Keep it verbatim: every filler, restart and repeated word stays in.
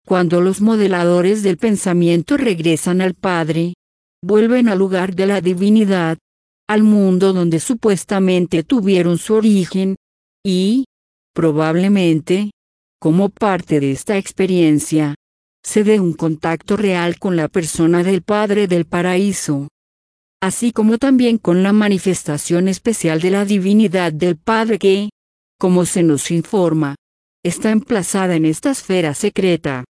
Cuando los modeladores del pensamiento regresan al Padre, vuelven al lugar de la divinidad, al mundo donde supuestamente tuvieron su origen, y, probablemente, como parte de esta experiencia, se dé un contacto real con la persona del Padre del Paraíso, así como también con la manifestación especial de la divinidad del Padre que, como se nos informa, está emplazada en esta esfera secreta.